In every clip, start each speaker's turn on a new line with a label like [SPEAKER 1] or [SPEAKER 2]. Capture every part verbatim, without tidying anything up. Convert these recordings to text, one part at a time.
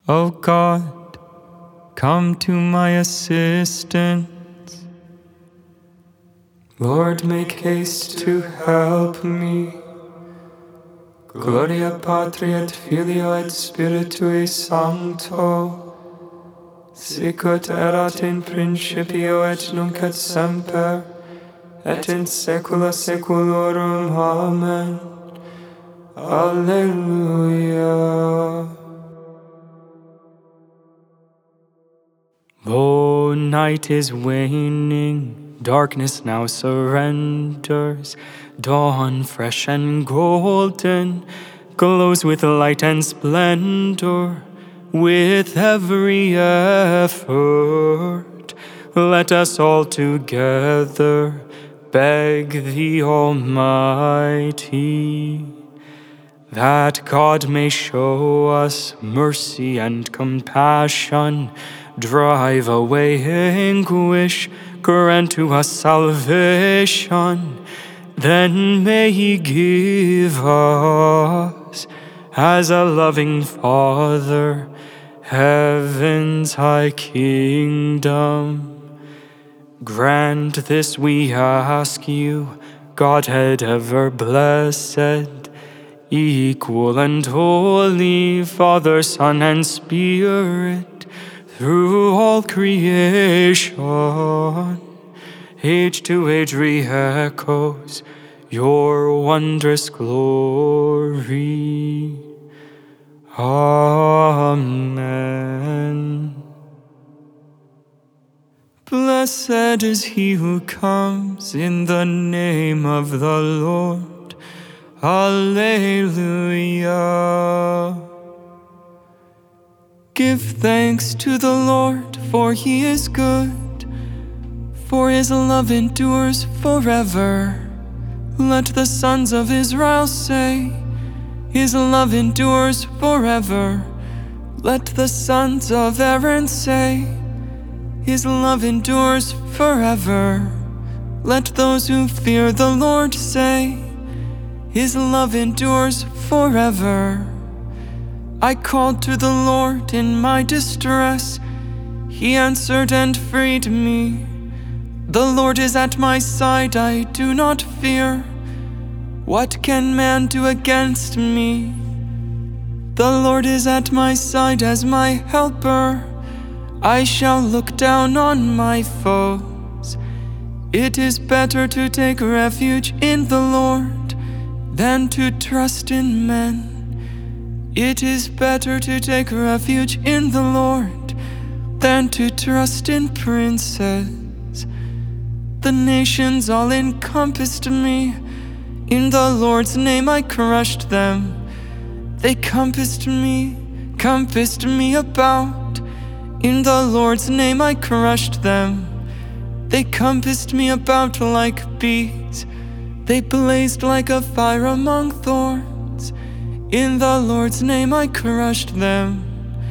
[SPEAKER 1] O God, come to my assistance. Lord, make haste to help me. Gloria Patri et Filio et Spiritui Sancto, sicut erat in principio et nunc et semper, et in saecula saeculorum. Amen. Alleluia. Lo, night is waning, darkness now surrenders. Dawn fresh and golden glows with light and splendor. With every effort, let us all together beg the Almighty, that God may show us mercy and compassion, drive away anguish, grant to us salvation. Then may He give us, as a loving Father, heaven's high kingdom. Grant this, we ask you, Godhead ever blessed, equal and holy, Father, Son, and Spirit, through all creation. Age to age re-echoes your wondrous glory. Amen. Blessed is he who comes in the name of the Lord. Alleluia. Give thanks to the Lord, for he is good, for his love endures forever. Let the sons of Israel say, his love endures forever. Let the sons of Aaron say, his love endures forever. Let those who fear the Lord say, his love endures forever. I called to the Lord in my distress. He answered and freed me. The Lord is at my side, I do not fear. What can man do against me? The Lord is at my side as my helper. I shall look down on my foes. It is better to take refuge in the Lord than to trust in men. It is better to take refuge in the Lord than to trust in princes. The nations all encompassed me. In the Lord's name I crushed them. They compassed me, compassed me about. In the Lord's name I crushed them. They compassed me about like bees. They blazed like a fire among thorns. In the Lord's name I crushed them.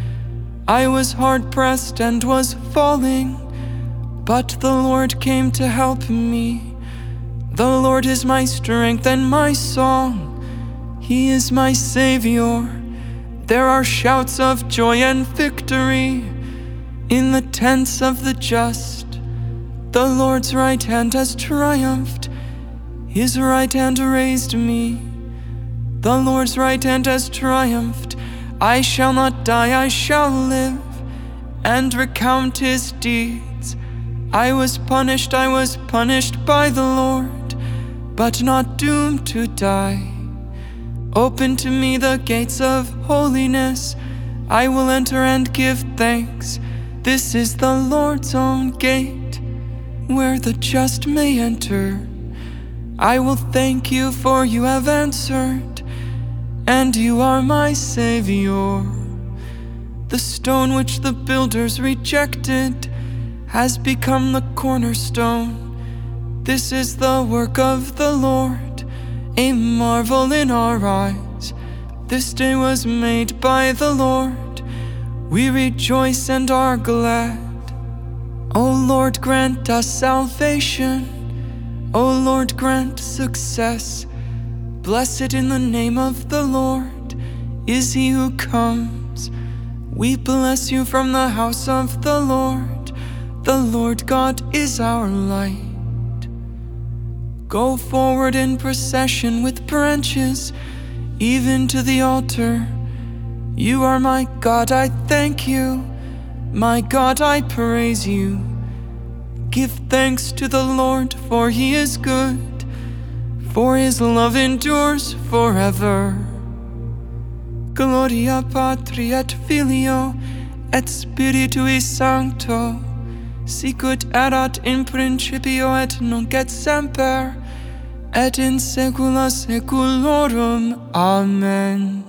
[SPEAKER 1] I was hard-pressed and was falling, but the Lord came to help me. The Lord is my strength and my song. He is my Savior. There are shouts of joy and victory in the tents of the just. The Lord's right hand has triumphed. His right hand raised me. The Lord's right hand has triumphed. I shall not die, I shall live, and recount his deeds. I was punished, I was punished by the Lord, but not doomed to die. Open to me the gates of holiness. I will enter and give thanks. This is the Lord's own gate, where the just may enter. I will thank you, for you have answered, and you are my Savior. The stone which the builders rejected has become the cornerstone. This is the work of the Lord, a marvel in our eyes. This day was made by the Lord. We rejoice and are glad. O Lord, grant us salvation. O Lord, grant success. Blessed in the name of the Lord is he who comes. We bless you from the house of the Lord. The Lord God is our light. Go forward in procession with branches, even to the altar. You are my God, I thank you. My God, I praise you. Give thanks to the Lord, for he is good, for his love endures forever. Gloria Patri et Filio et Spiritui Sancto, sicut erat in principio et nunc et semper, et in saecula saeculorum. Amen.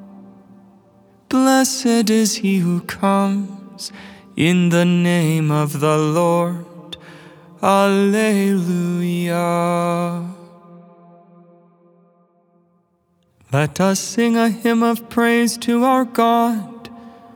[SPEAKER 1] Blessed is he who comes in the name of the Lord. Alleluia. Let us sing a hymn of praise to our God.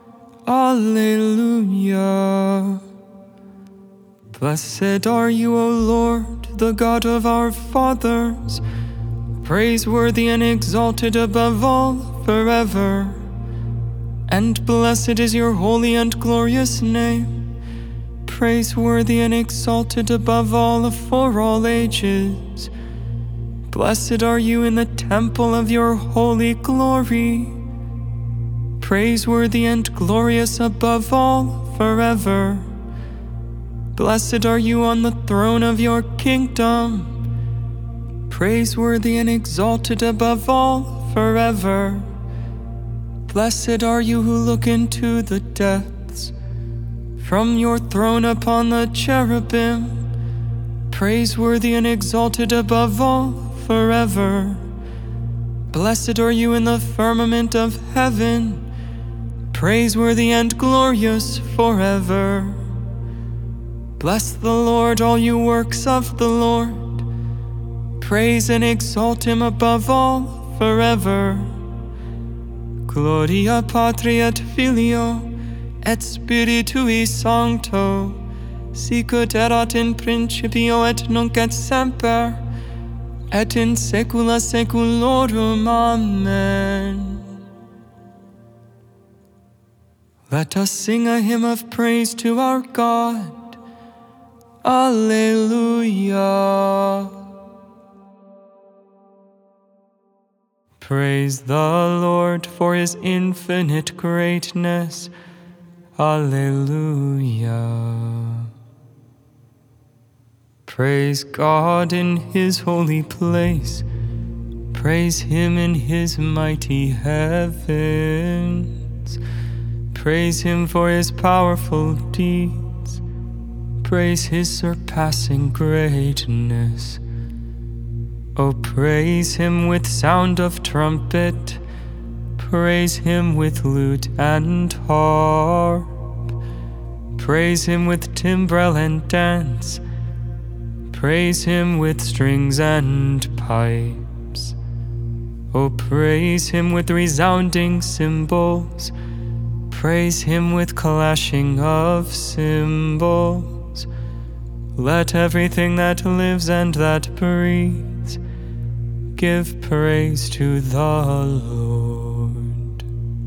[SPEAKER 1] Alleluia. Blessed are you, O Lord, the God of our fathers, praiseworthy and exalted above all forever. And blessed is your holy and glorious name, praiseworthy and exalted above all for all ages. Blessed are you in the temple of your holy glory, praiseworthy and glorious above all forever. Blessed are you on the throne of your kingdom, praiseworthy and exalted above all forever. Blessed are you who look into the depths, from your throne upon the cherubim, praiseworthy and exalted above all forever. Blessed are you in the firmament of heaven, praiseworthy and glorious forever. Bless the Lord, all you works of the Lord, praise and exalt him above all forever. Gloria Patri et Filio et Spiritui Sancto, sicut erat in principio et nunc et semper, et in saecula saeculorum. Amen. Let us sing a hymn of praise to our God. Alleluia. Praise the Lord for his infinite greatness. Alleluia. Praise God in his holy place. Praise him in his mighty heavens. Praise him for his powerful deeds. Praise his surpassing greatness. Oh, praise him with sound of trumpet. Praise him with lute and harp. Praise him with timbrel and dance. Praise him with strings and pipes. Oh, praise him with resounding cymbals. Praise him with clashing of cymbals. Let everything that lives and that breathes give praise to the Lord.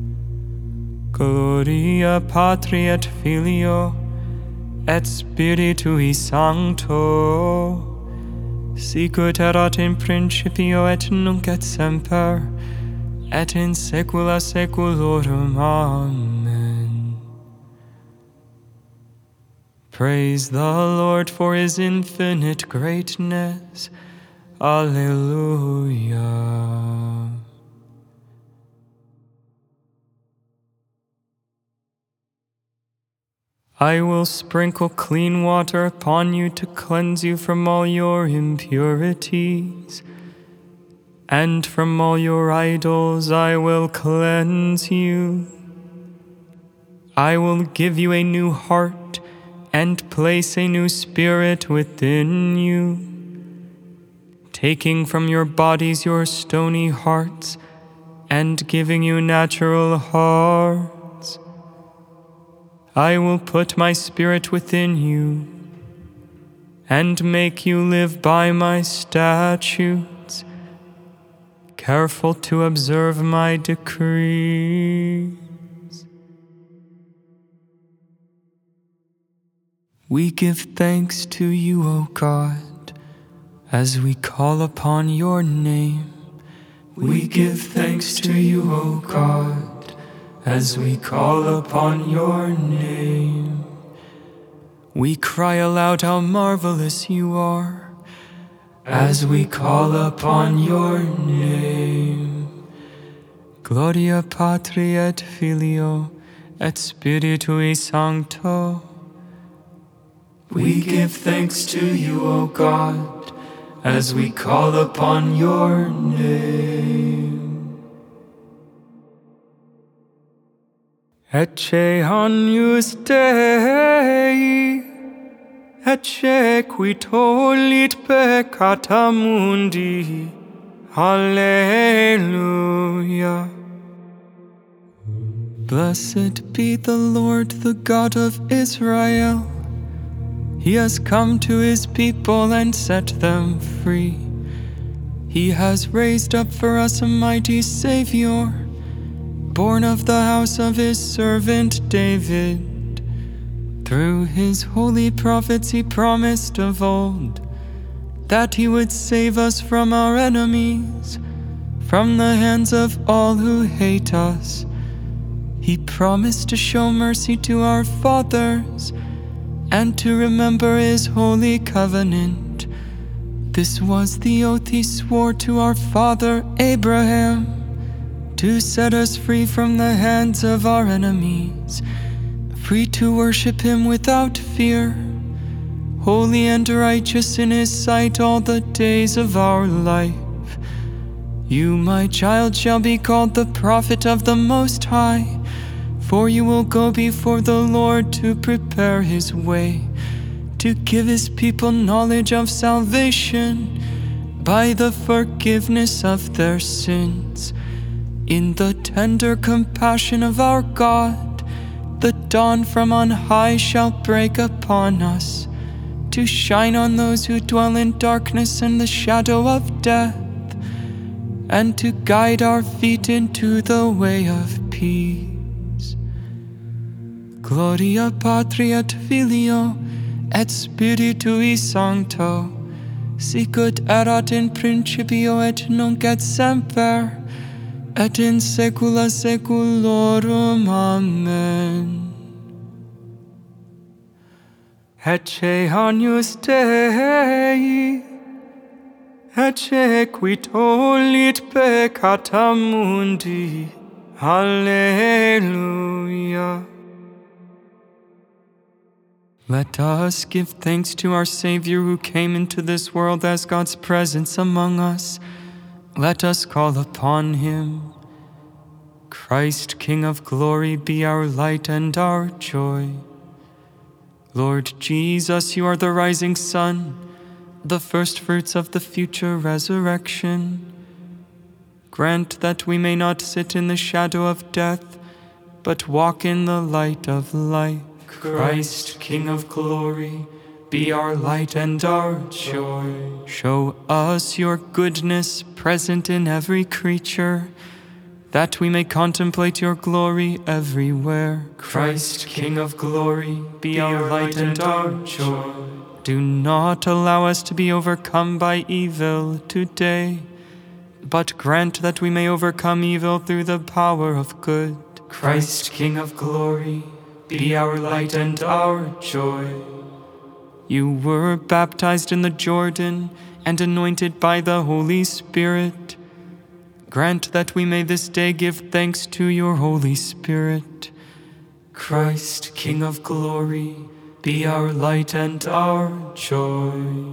[SPEAKER 1] Gloria Patri et Filio et Spiritui Sancto, sicut erat in principio et nunc et semper, et in saecula saeculorum. Amen. Praise the Lord for his infinite greatness. Alleluia. I will sprinkle clean water upon you to cleanse you from all your impurities, and from all your idols I will cleanse you. I will give you a new heart and place a new spirit within you, taking from your bodies your stony hearts and giving you natural hearts. I will put my spirit within you and make you live by my statutes, careful to observe my decrees. We give thanks to you, O God, as we call upon your name. We give thanks to you, O God, as we call upon your name. We cry aloud how marvelous you are, as we call upon your name. Gloria Patri et Filio et Spiritui Sancto. We give thanks to you, O God, as we call upon your name. Ecce agnus Dei, ecce qui tollit peccata mundi. Alleluia. Blessed be the Lord, the God of Israel. He has come to his people and set them free. He has raised up for us a mighty Savior, born of the house of his servant David. Through his holy prophets he promised of old that he would save us from our enemies, from the hands of all who hate us. He promised to show mercy to our fathers and to remember his holy covenant. This was the oath he swore to our father Abraham, to set us free from the hands of our enemies, free to worship him without fear, holy and righteous in his sight all the days of our life. You, my child, shall be called the prophet of the Most High, for you will go before the Lord to prepare his way, to give his people knowledge of salvation by the forgiveness of their sins. In the tender compassion of our God, the dawn from on high shall break upon us, to shine on those who dwell in darkness and the shadow of death, and to guide our feet into the way of peace. Gloria Patri et Filio et Spiritui Sancto, sicut erat in principio et nunc et semper, et in saecula saeculorum. Amen. Ecce agnus Dei, ecce qui tollit peccata mundi. Alleluia. Let us give thanks to our Savior who came into this world as God's presence among us. Let us call upon him. Christ, King of glory, be our light and our joy. Lord Jesus, you are the rising sun, the first fruits of the future resurrection. Grant that we may not sit in the shadow of death, but walk in the light of life. Christ, King of glory, be our light and our joy. Show us your goodness present in every creature, that we may contemplate your glory everywhere. Christ, King of glory, be our light and our joy. Do not allow us to be overcome by evil today, but grant that we may overcome evil through the power of good. Christ, King of glory, be our light and our joy. You were baptized in the Jordan and anointed by the Holy Spirit. Grant that we may this day give thanks to your Holy Spirit. Christ, King of glory, be our light and our joy.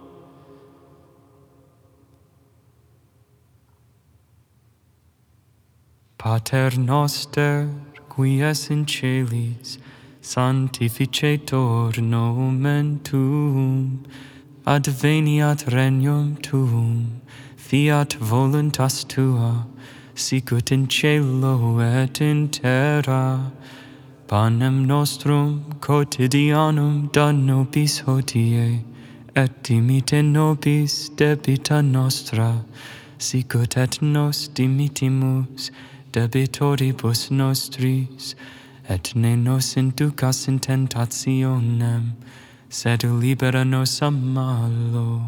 [SPEAKER 1] Pater noster, qui es in celis, sanctificetur nomen tuum, adveniat regnum tuum, fiat voluntas tua, sicut in cielo et in terra. Panem nostrum quotidianum da nobis hodie, et dimite nobis debita nostra, sicut et nos dimitimus debitoribus nostris, et ne nos inducas in tentationem, sed libera nos a malo.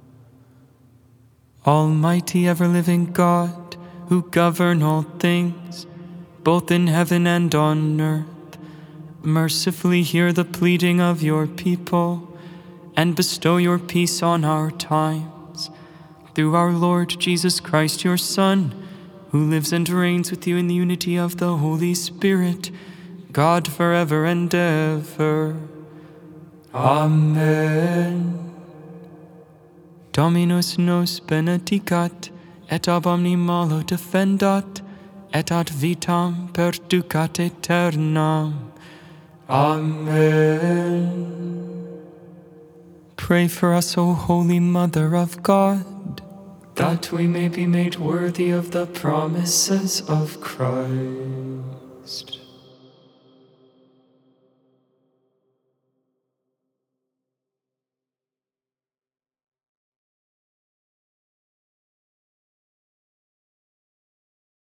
[SPEAKER 1] Almighty ever-living God, who govern all things, both in heaven and on earth, mercifully hear the pleading of your people, and bestow your peace on our times. Through our Lord Jesus Christ, your Son, who lives and reigns with you in the unity of the Holy Spirit, God forever and ever. Amen. Dominus nos benedicat, et ab omni malo defendat, et ad vitam perducat aeternam. Amen. Pray for us, O Holy Mother of God, that we may be made worthy of the promises of Christ.